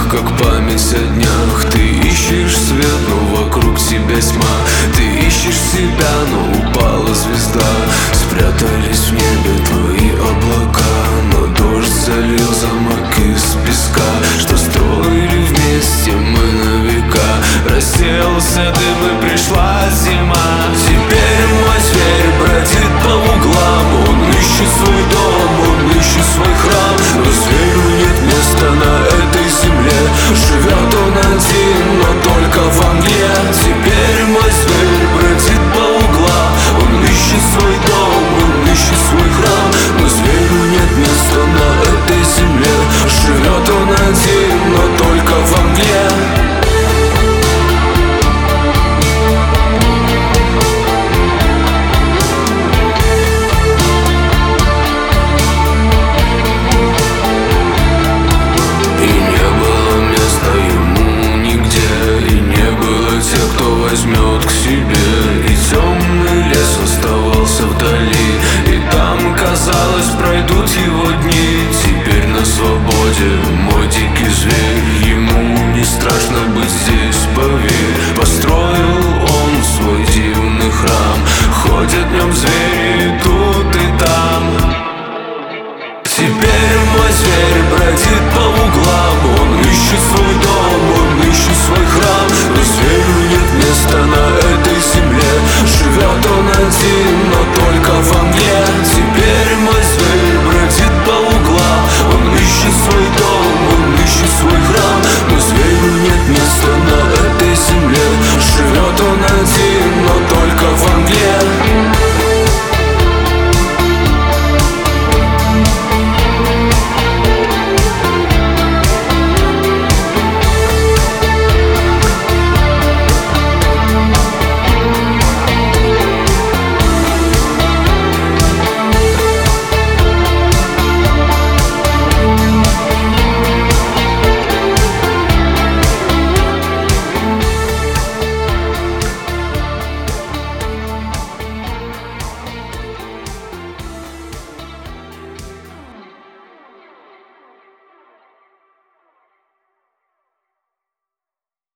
как память о днях. Ты ищешь свет, но вокруг тебя тьма. Ты ищешь себя, но упала звезда. Спрятались в небе твои облака, но дождь залил замок из песка. Что строили вместе мы на века. Рассеялся дым и пришла зима. Теперь мой зверь бродит по углам. Он ищет свой дом, он ищет свой храм, но зверю нет места на